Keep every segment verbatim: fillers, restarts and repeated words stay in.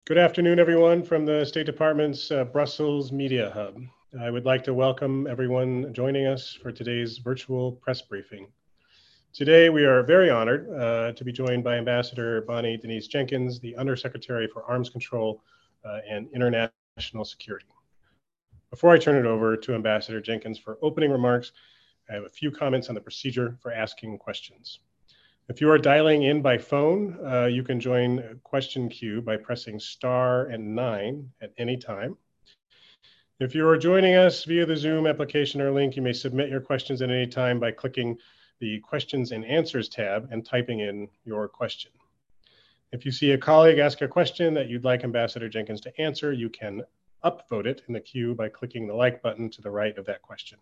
Good afternoon, everyone, from the State Department's uh, Brussels Media Hub. I would like to welcome everyone joining us for today's virtual press briefing. Today, we are very honored uh, to be joined by Ambassador Bonnie Denise Jenkins, the Undersecretary for Arms Control uh, and International Security. Before I turn it over to Ambassador Jenkins for opening remarks, I have a few comments on the procedure for asking questions. If you are dialing in by phone, uh, you can join a question queue by pressing star and nine at any time. If you are joining us via the Zoom application or link, you may submit your questions at any time by clicking the questions and answers tab and typing in your question. If you see a colleague ask a question that you'd like Ambassador Jenkins to answer, you can upvote it in the queue by clicking the like button to the right of that question.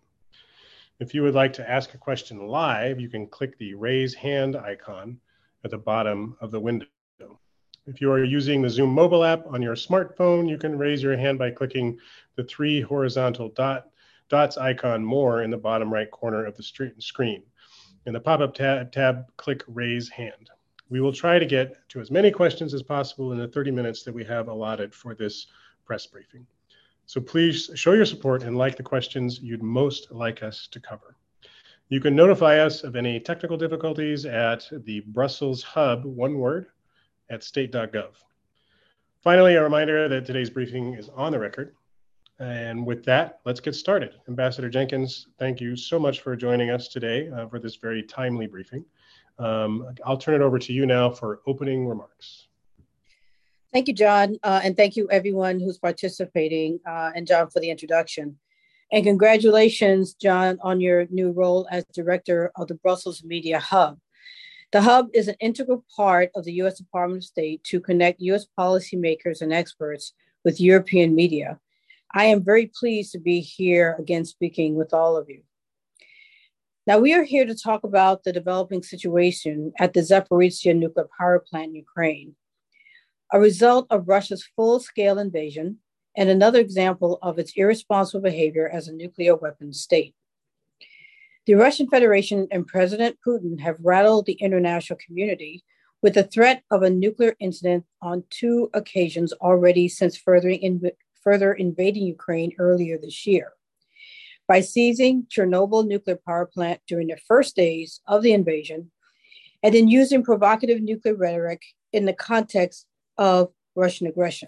If you would like to ask a question live, you can click the raise hand icon at the bottom of the window. If you are using the Zoom mobile app on your smartphone, you can raise your hand by clicking the three horizontal dot, dots icon more in the bottom right corner of the screen. In the pop-up tab, tab, click raise hand. We will try to get to as many questions as possible in the thirty minutes that we have allotted for this press briefing. So please show your support and like the questions you'd most like us to cover. You can notify us of any technical difficulties at the Brussels Hub, one word, at state dot gov. Finally, a reminder that today's briefing is on the record. And with that, let's get started. Ambassador Jenkins, thank you so much for joining us today uh, for this very timely briefing. Um, I'll turn it over to you now for opening remarks. Thank you, John, uh, and thank you everyone who's participating, uh, and John for the introduction. And congratulations, John, on your new role as Director of the Brussels Media Hub. The Hub is an integral part of the U S Department of State to connect U S policymakers and experts with European media. I am very pleased to be here again speaking with all of you. Now, we are here to talk about the developing situation at the Zaporizhzhia nuclear power plant in Ukraine, a result of Russia's full-scale invasion and another example of its irresponsible behavior as a nuclear weapons state. The Russian Federation and President Putin have rattled the international community with the threat of a nuclear incident on two occasions already since further, in, further invading Ukraine earlier this year. By seizing Chernobyl nuclear power plant during the first days of the invasion, and then using provocative nuclear rhetoric in the context of Russian aggression.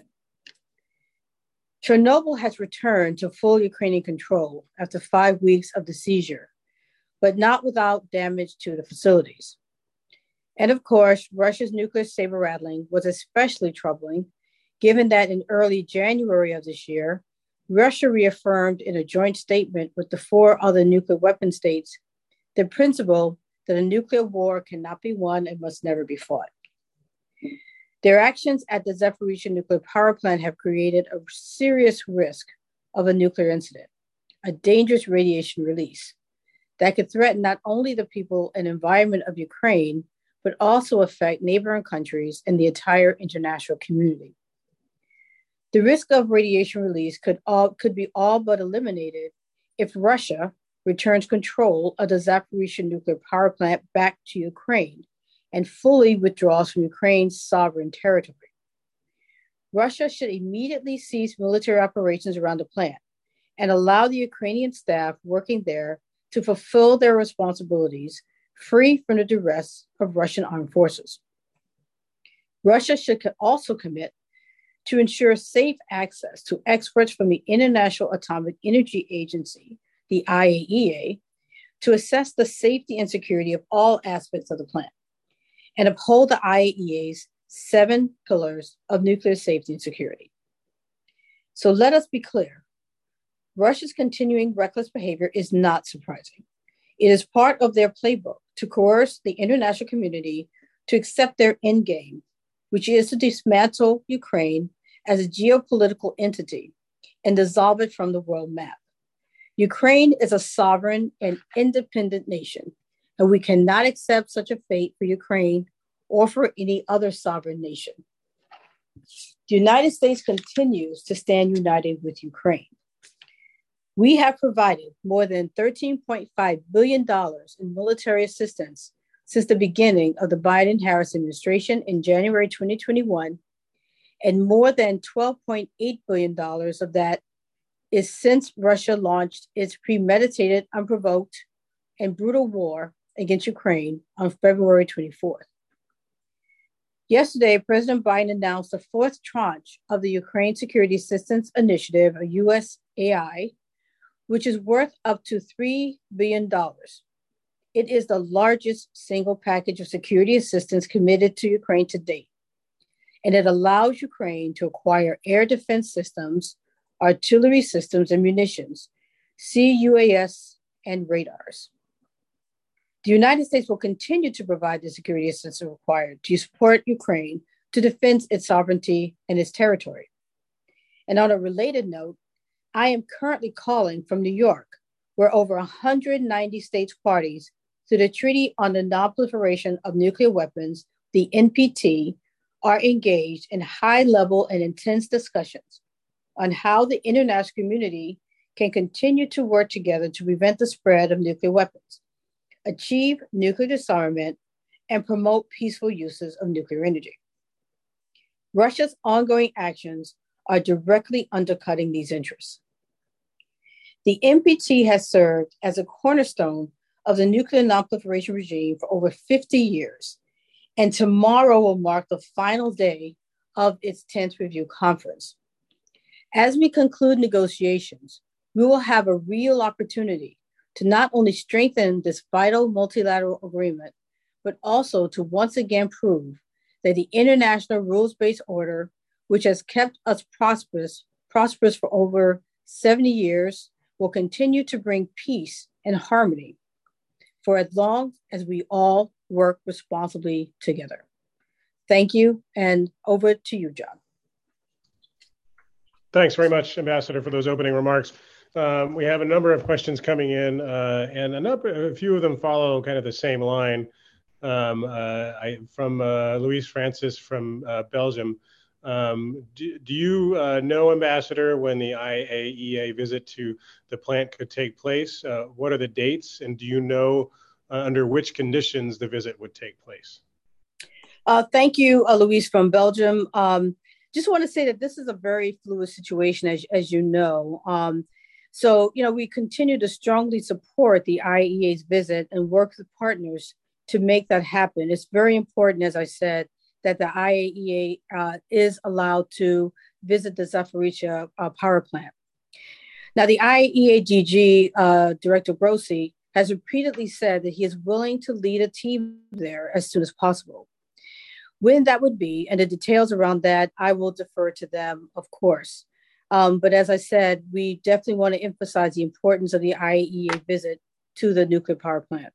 Chernobyl has returned to full Ukrainian control after five weeks of the seizure, but not without damage to the facilities. And of course, Russia's nuclear saber rattling was especially troubling, given that in early January of this year, Russia reaffirmed in a joint statement with the four other nuclear weapon states the principle that a nuclear war cannot be won and must never be fought. Their actions at the Zaporizhzhia nuclear power plant have created a serious risk of a nuclear incident, a dangerous radiation release that could threaten not only the people and environment of Ukraine, but also affect neighboring countries and the entire international community. The risk of radiation release could, all, could be all but eliminated if Russia returns control of the Zaporizhzhia nuclear power plant back to Ukraine and fully withdraws from Ukraine's sovereign territory. Russia should immediately cease military operations around the plant and allow the Ukrainian staff working there to fulfill their responsibilities free from the duress of Russian armed forces. Russia should also commit to ensure safe access to experts from the International Atomic Energy Agency, the I A E A, to assess the safety and security of all aspects of the plant, and uphold the I A E A's seven pillars of nuclear safety and security. So let us be clear. Russia's continuing reckless behavior is not surprising. It is part of their playbook to coerce the international community to accept their endgame, which is to dismantle Ukraine as a geopolitical entity and dissolve it from the world map. Ukraine is a sovereign and independent nation, and we cannot accept such a fate for Ukraine or for any other sovereign nation. The United States continues to stand united with Ukraine. We have provided more than thirteen point five billion dollars in military assistance since the beginning of the Biden-Harris administration in January twenty twenty-one, and more than twelve point eight billion dollars of that is since Russia launched its premeditated, unprovoked, and brutal war against Ukraine on February twenty-fourth. Yesterday, President Biden announced the fourth tranche of the Ukraine Security Assistance Initiative, or U S A I, which is worth up to three billion dollars. It is the largest single package of security assistance committed to Ukraine to date, and it allows Ukraine to acquire air defense systems, artillery systems and munitions, C U A S, and radars. The United States will continue to provide the security assistance required to support Ukraine to defend its sovereignty and its territory. And on a related note, I am currently calling from New York, where over one hundred ninety states parties to the Treaty on the Non-Proliferation of Nuclear Weapons, the N P T, are engaged in high-level and intense discussions on how the international community can continue to work together to prevent the spread of nuclear weapons, achieve nuclear disarmament, and promote peaceful uses of nuclear energy. Russia's ongoing actions are directly undercutting these interests. The N P T has served as a cornerstone of the nuclear non-proliferation regime for over fifty years, and tomorrow will mark the final day of its tenth review conference. As we conclude negotiations, we will have a real opportunity to not only strengthen this vital multilateral agreement, but also to once again prove that the international rules-based order, which has kept us prosperous, prosperous for over seventy years, will continue to bring peace and harmony for as long as we all work responsibly together. Thank you, and over to you, John. Thanks very much, Ambassador, for those opening remarks. Um, we have a number of questions coming in, uh, and a number, a few of them follow kind of the same line. Um, uh, I, from uh, Luis Francis from uh, Belgium. Um, do, do you uh, know, Ambassador, when the I A E A visit to the plant could take place? Uh, what are the dates, and do you know uh, under which conditions the visit would take place? Uh, thank you, uh, Luis from Belgium. Um, just want to say that this is a very fluid situation, as, as you know. Um, so, you know, we continue to strongly support the I A E A's visit and work with partners to make that happen. It's very important, as I said, that the I A E A uh, is allowed to visit the Zaporizhzhia uh, power plant. Now, the I A E A D G, uh, Director Grossi, has repeatedly said that he is willing to lead a team there as soon as possible. When that would be, and the details around that, I will defer to them, of course. Um, but as I said, we definitely want to emphasize the importance of the I A E A visit to the nuclear power plant.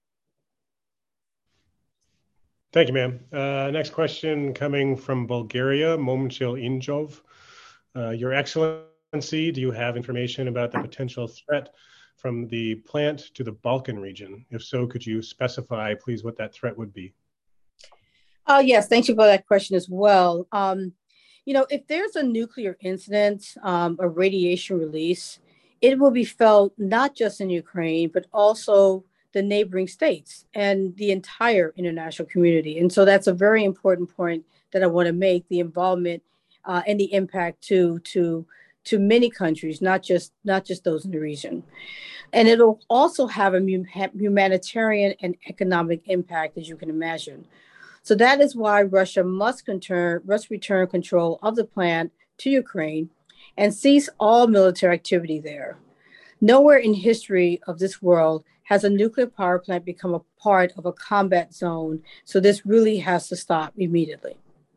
Thank you, ma'am. Uh, next question coming from Bulgaria, Momchil Injov. Uh, Your Excellency, do you have information about the potential threat from the plant to the Balkan region? If so, could you specify, please, what that threat would be? Uh, yes, thank you for that question as well. Um, you know, if there's a nuclear incident, um, a radiation release, it will be felt not just in Ukraine, but also the neighboring states and the entire international community. And so that's a very important point that I want to make, the involvement uh, and the impact to, to, to many countries, not just, not just those in the region. And it'll also have a humanitarian and economic impact, as you can imagine. So that is why Russia must return, must return control of the plant to Ukraine and cease all military activity there. Nowhere in history of this world has a nuclear power plant become a part of a combat zone. So this really has to stop immediately.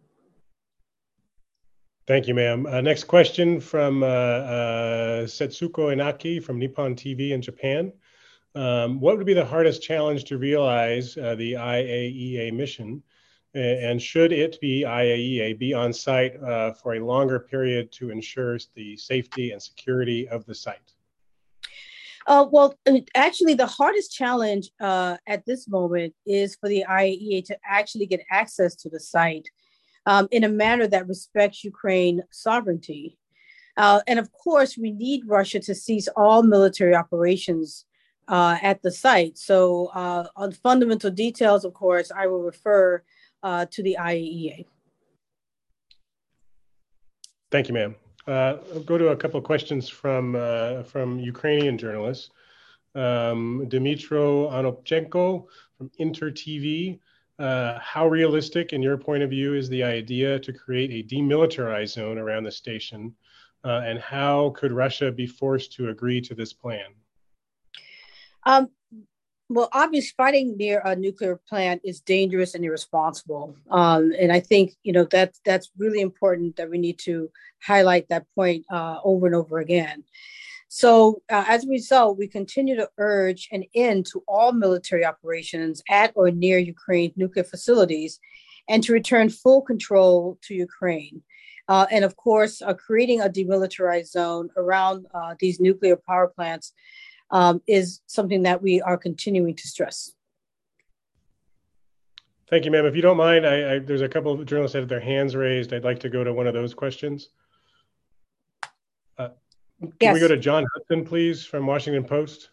Thank you, ma'am. Uh, next question from uh, uh, Setsuko Inaki from Nippon T V in Japan. Um, what would be the hardest challenge to realize uh, the I A E A mission? And should it be I A E A be on site uh, for a longer period to ensure the safety and security of the site? Uh, well, actually, the hardest challenge uh, at this moment is for the I A E A to actually get access to the site um, in a manner that respects Ukraine sovereignty. Uh, and of course, we need Russia to cease all military operations uh, at the site. So uh, on fundamental details, of course, I will refer uh, to the I A E A. Thank you, ma'am. Uh, I'll go to a couple of questions from uh, from Ukrainian journalists. Um, Dmitro Anopchenko from Inter T V. Uh, how realistic, in your point of view, is the idea to create a demilitarized zone around the station? Uh, and how could Russia be forced to agree to this plan? Um, well, obviously, fighting near a nuclear plant is dangerous and irresponsible. Um, and I think you know that that's really important that we need to highlight that point uh, over and over again. So, uh, as a result, we continue to urge an end to all military operations at or near Ukraine's nuclear facilities and to return full control to Ukraine. Uh, and of course, uh, creating a demilitarized zone around uh, these nuclear power plants um, is something that we are continuing to stress. Thank you, ma'am. If you don't mind, I, I, there's a couple of journalists that have their hands raised. I'd like to go to one of those questions. Uh, can yes. we go to John Hudson, please, from Washington Post?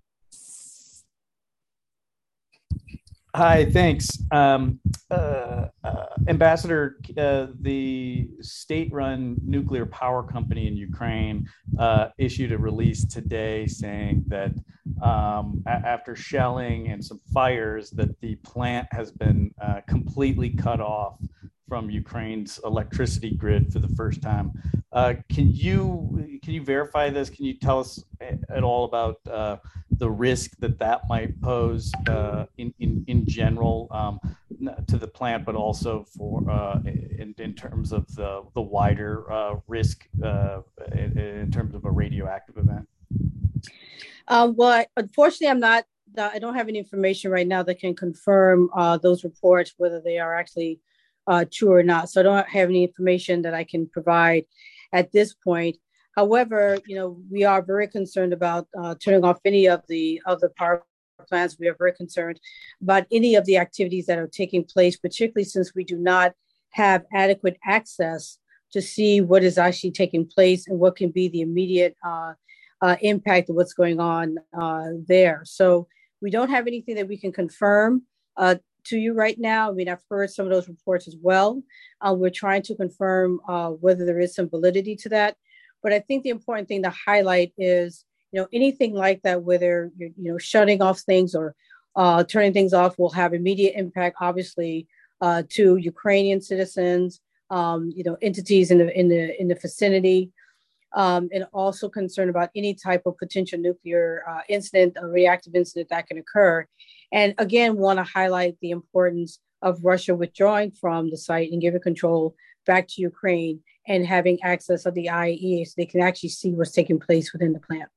Hi, thanks. Um, uh, uh, Ambassador, uh, the state-run nuclear power company in Ukraine uh, issued a release today saying that um, a- after shelling and some fires, that the plant has been uh, completely cut off from Ukraine's electricity grid for the first time. Uh, can you can you verify this? Can you tell us at all about uh, the risk that that might pose uh, in, in in general um, to the plant, but also for uh, in, in terms of the the wider uh, risk uh, in, in terms of a radioactive event? Um, well, I, unfortunately, I'm not. I don't have any information right now that can confirm uh, those reports, whether they are actually uh, true or not. So I don't have any information that I can provide at this point. However, you know, we are very concerned about uh, turning off any of the of the power plants. We are very concerned about any of the activities that are taking place, particularly since we do not have adequate access to see what is actually taking place and what can be the immediate uh, uh, impact of what's going on uh, there. So we don't have anything that we can confirm uh, to you right now. I mean, I've heard some of those reports as well. Uh, we're trying to confirm uh, whether there is some validity to that. But I think the important thing to highlight is, you know, anything like that, whether you're, you know, shutting off things or uh, turning things off will have immediate impact, obviously, uh, to Ukrainian citizens, um, you know, entities in the in the in the vicinity, um, and also concerned about any type of potential nuclear uh, incident, a reactive incident that can occur. And again, want to highlight the importance of Russia withdrawing from the site and giving control back to Ukraine and having access of the I A E A so they can actually see what's taking place within the plant.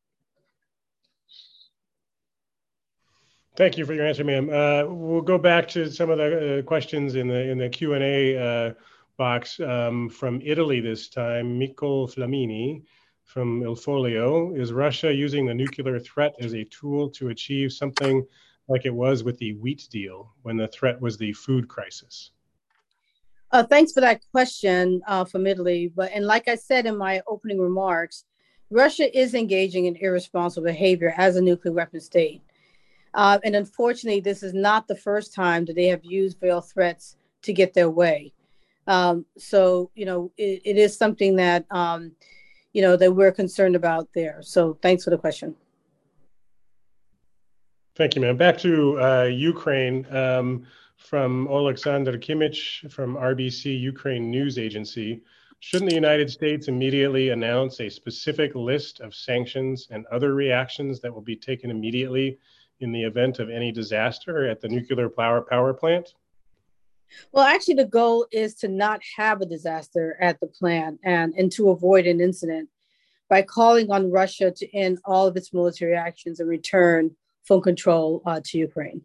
Thank you for your answer, ma'am. Uh, we'll go back to some of the uh, questions in the in the Q and A uh, box um, from Italy this time. Mikko Flamini from Il Foglio. Is Russia using the nuclear threat as a tool to achieve something like it was with the wheat deal when the threat was the food crisis? Uh, thanks for that question uh, from Italy. But and like I said in my opening remarks, Russia is engaging in irresponsible behavior as a nuclear weapon state. Uh, and unfortunately, this is not the first time that they have used veiled threats to get their way. Um, so, you know, it, it is something that, um, you know, that we're concerned about there. So thanks for the question. Thank you, ma'am. Back to uh, Ukraine um, from Oleksandr Kimmich from R B C Ukraine News Agency. Shouldn't the United States immediately announce a specific list of sanctions and other reactions that will be taken immediately in the event of any disaster at the nuclear power power plant? Well, actually, the goal is to not have a disaster at the plant and, and to avoid an incident by calling on Russia to end all of its military actions and return full control uh, to Ukraine.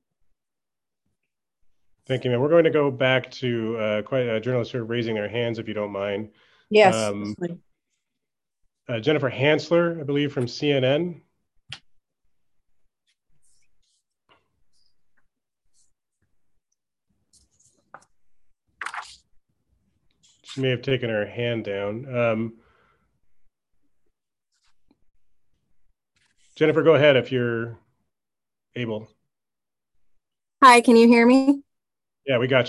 Thank you, ma'am. We're going to go back to uh, quite a journalist who are raising their hands, if you don't mind. Yes. Um, uh, Jennifer Hansler, I believe, from C N N. She may have taken her hand down. Um, Jennifer, go ahead if you're able. Hi, can you hear me? Yeah, we got you.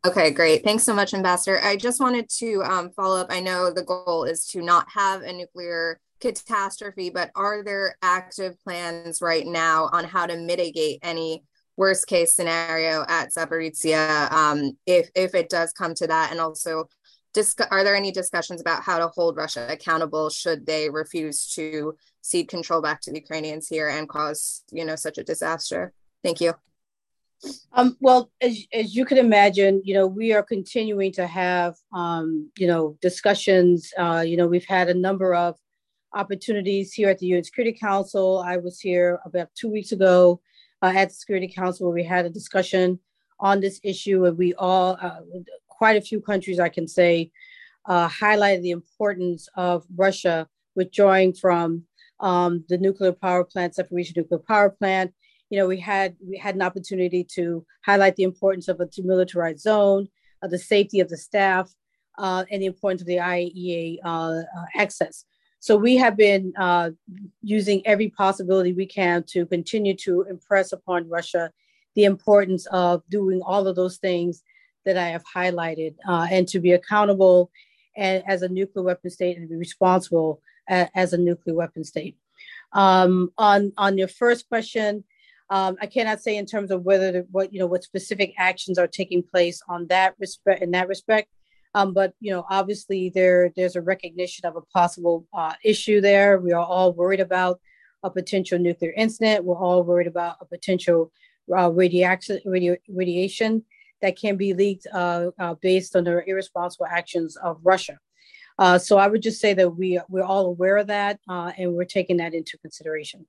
Okay, great. Thanks so much, Ambassador. I just wanted to um, follow up. I know the goal is to not have a nuclear catastrophe, but are there active plans right now on how to mitigate any worst case scenario at Zaporizhia um, if, if it does come to that? And also, discuss, are there any discussions about how to hold Russia accountable should they refuse to cede control back to the Ukrainians here and cause, you know, such a disaster? Thank you. Um, well, as, as you can imagine, you know, we are continuing to have, um, you know, discussions. Uh, you know, we've had a number of opportunities here at the U N Security Council. I was here about two weeks ago uh, at the Security Council where we had a discussion on this issue, and we all, uh, quite a few countries, I can say, uh, highlighted the importance of Russia withdrawing from um, the nuclear power plant, Zaporizhzhia nuclear power plant. You know, we had we had an opportunity to highlight the importance of a demilitarized zone, of the safety of the staff, uh, and the importance of the I A E A uh, uh, access. So we have been uh, using every possibility we can to continue to impress upon Russia the importance of doing all of those things that I have highlighted, uh, and to be accountable and, as a nuclear weapon state, and be responsible a, as a nuclear weapon state. Um, on on your first question. Um, I cannot say in terms of whether the, what you know what specific actions are taking place on that respect in that respect, um, but you know obviously there there's a recognition of a possible uh, issue there. We are all worried about a potential nuclear incident. We're all worried about a potential uh, radiation radi- radiation that can be leaked uh, uh, based on the irresponsible actions of Russia. Uh, so I would just say that we we're all aware of that uh, and we're taking that into consideration.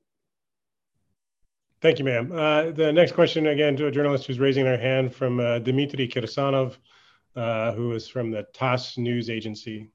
Thank you, ma'am. Uh, the next question, again, to a journalist who's raising their hand, from uh, Dmitry Kirsanov, uh, who is from the TASS news agency.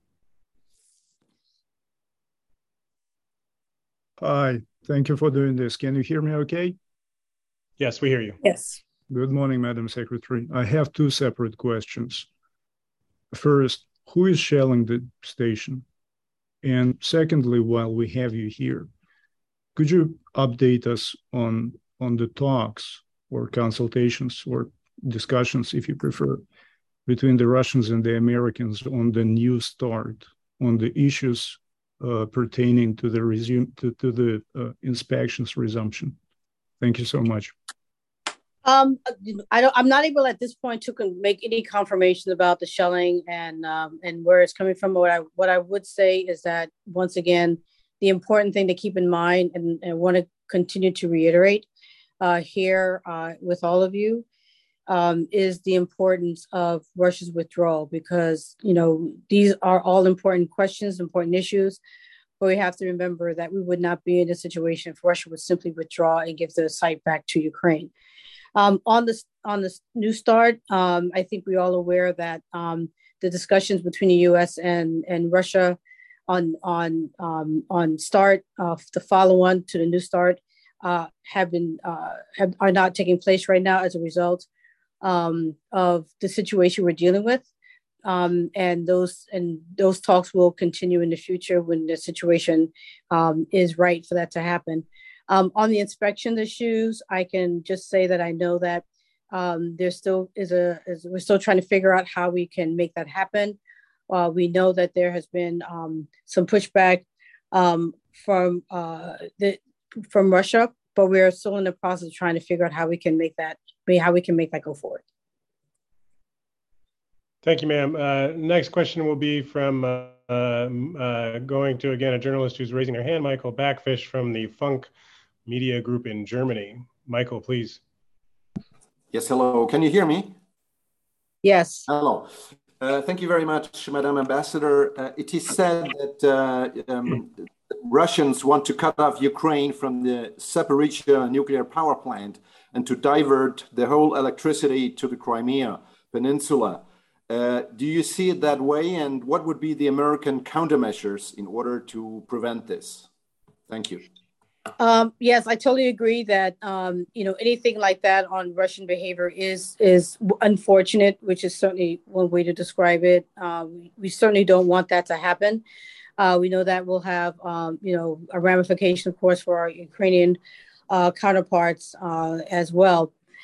Hi, thank you for doing this. Can you hear me okay? Yes, we hear you. Yes. Good morning, Madam Secretary. I have two separate questions. First, who is shelling the station? And secondly, while we have you here, could you update us on, on the talks or consultations or discussions, if you prefer, between the Russians and the Americans on the new start, on the issues uh, pertaining to the resume to, to the uh, inspections resumption? Thank you so much. Um, I don't. I'm not able at this point to con- make any confirmation about the shelling and um, and where it's coming from. What I what I would say is that once again, the important thing to keep in mind, and, and want to continue to reiterate uh, here uh, with all of you, um, is the importance of Russia's withdrawal, because you know these are all important questions, important issues. But we have to remember that we would not be in a situation if Russia would simply withdraw and give the site back to Ukraine. Um, on this on this new start, um, I think we're all aware that um, the discussions between the U S and, and Russia on on um, on start of the follow-on to the new start uh, have been uh, have, are not taking place right now as a result um, of the situation we're dealing with, um, and those and those talks will continue in the future when the situation um, is right for that to happen. Um, on the inspection issues, I can just say that I know that um, there still is a, is, we're still trying to figure out how we can make that happen. Uh, we know that there has been um, some pushback um, from uh, the, from Russia, but we're still in the process of trying to figure out how we can make that, how we can make that go forward. Thank you, ma'am. Uh, next question will be from uh, uh, going to, again, a journalist who's raising her hand, Michael Backfish from the Funk Media Group in Germany. Michael, please. Yes, hello. Can you hear me? Yes. Hello. Uh, thank you very much, Madam Ambassador. Uh, it is said that uh, um, Russians want to cut off Ukraine from the Zaporizhzhia nuclear power plant and to divert the whole electricity to the Crimea Peninsula. Uh, do you see it that way? And what would be the American countermeasures in order to prevent this? Thank you. Um, yes, I totally agree that, um, you know, anything like that on Russian behavior is is unfortunate, which is certainly one way to describe it. Uh, we, we certainly don't want that to happen. Uh, we know that will have, um, you know, a ramification, of course, for our Ukrainian uh, counterparts uh, as well.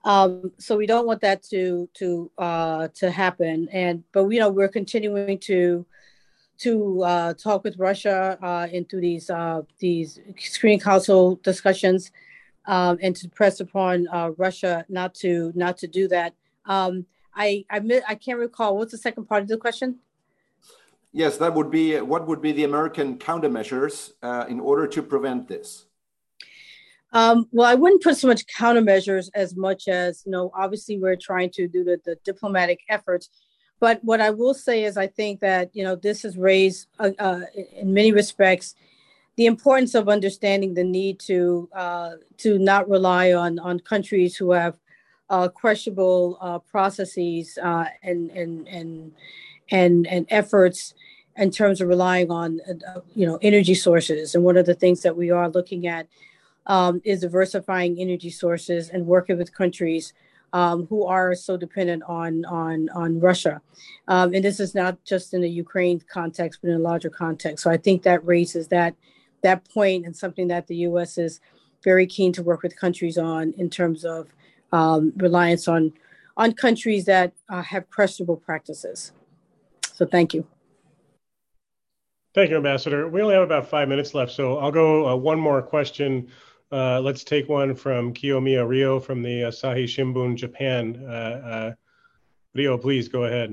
Um, so we don't want that to to uh, to happen. And but you know we're continuing to to uh, talk with Russia uh, into these uh, these screening council discussions, um, and to press upon uh, Russia not to not to do that. Um, I I, I can't recall what's the second part of the question. Yes, that would be what would be the American countermeasures uh, in order to prevent this? Um, well, I wouldn't put so much countermeasures as much as, you know, obviously we're trying to do the, the diplomatic efforts. But what I will say is I think that, you know, this has raised, uh, uh, in many respects, the importance of understanding the need to uh, to not rely on, on countries who have uh, questionable uh, processes uh, and, and, and, and, and efforts in terms of relying on, uh, you know, energy sources. And one of the things that we are looking at Um, is diversifying energy sources and working with countries um, who are so dependent on on on Russia. Um, and this is not just in the Ukraine context, but in a larger context. So I think that raises that that point and something that the U S is very keen to work with countries on in terms of um, reliance on on countries that uh, have questionable practices. So thank you. Thank you, Ambassador. We only have about five minutes left, so I'll go uh, one more question. Uh, let's take one from Kiyomiya Rio from the Asahi Shimbun, Japan. Uh, uh, Rio, please go ahead.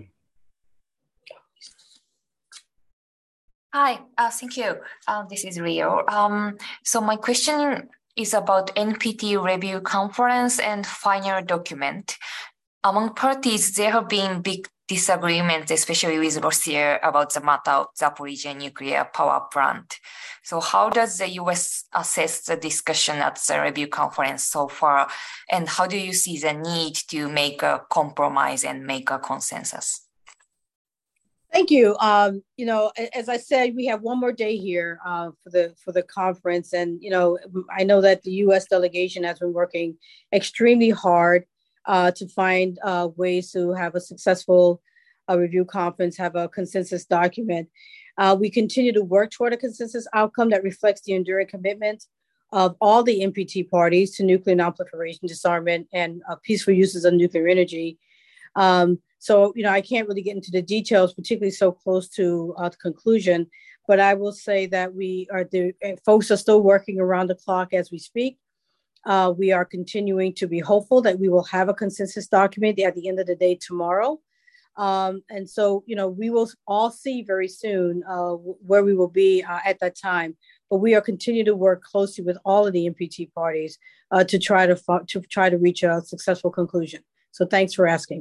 Hi, uh, thank you. Uh, this is Rio. Um, so my question is about N P T review conference and final document. Among parties, there have been big disagreements, especially with Russia, about the matter of Zaporizhzhia nuclear power plant. So how does the U S assess the discussion at the review conference so far? And how do you see the need to make a compromise and make a consensus? Thank you. Um, you know, as I said, we have one more day here uh, for the for the conference. And, you know, I know that the U S delegation has been working extremely hard Uh, to find uh, ways to have a successful uh, review conference, have a consensus document. Uh, we continue to work toward a consensus outcome that reflects the enduring commitment of all the N P T parties to nuclear nonproliferation, disarmament, and uh, peaceful uses of nuclear energy. Um, so, you know, I can't really get into the details, particularly so close to uh, the conclusion, but I will say that we are, the folks are still working around the clock as we speak. Uh, we are continuing to be hopeful that we will have a consensus document at the end of the day tomorrow. Um, and so, you know, we will all see very soon uh, where we will be uh, at that time. But we are continuing to work closely with all of the N P T parties uh, to try to, to try to reach a successful conclusion. So thanks for asking.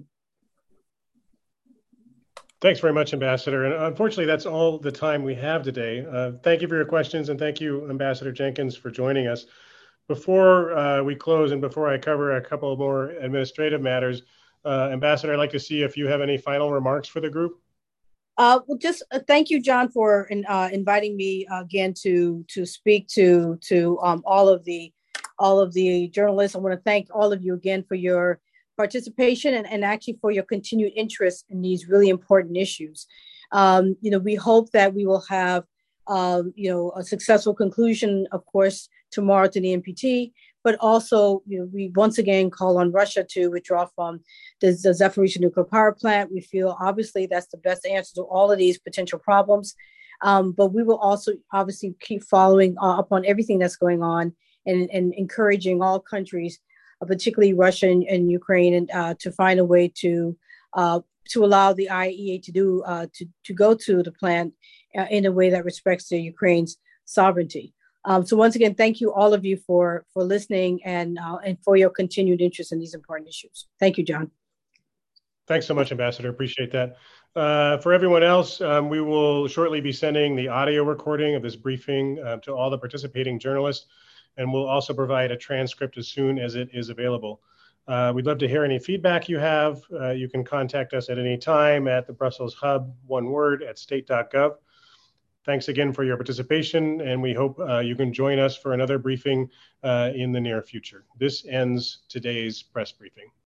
Thanks very much, Ambassador. And unfortunately, that's all the time we have today. Uh, thank you for your questions, and thank you, Ambassador Jenkins, for joining us. Before uh, we close and before I cover a couple more administrative matters, uh, Ambassador, I'd like to see if you have any final remarks for the group. Uh, well, just uh, thank you, John, for uh, inviting me again to to speak to to um, all of the all of the journalists. I want to thank all of you again for your participation and, and actually for your continued interest in these really important issues. Um, you know, we hope that we will have um, you know a successful conclusion, of course, tomorrow to the N P T, but also, you know, we once again call on Russia to withdraw from the, the Zaporizhzhia nuclear power plant. We feel obviously that's the best answer to all of these potential problems. Um, but we will also obviously keep following uh, up on everything that's going on and, and encouraging all countries, uh, particularly Russia and, and Ukraine, and uh, to find a way to uh, to allow the I A E A to do uh, to to go to the plant uh, in a way that respects the Ukraine's sovereignty. Um, so once again, thank you all of you for for listening and uh, and for your continued interest in these important issues. Thank you, John. Thanks so much, Ambassador. Appreciate that. Uh, for everyone else, um, we will shortly be sending the audio recording of this briefing uh, to all the participating journalists, and we'll also provide a transcript as soon as it is available. Uh, we'd love to hear any feedback you have. Uh, you can contact us at any time at the Brussels Hub, one word, at state dot gov. Thanks again for your participation, and we hope uh, you can join us for another briefing uh, in the near future. This ends today's press briefing.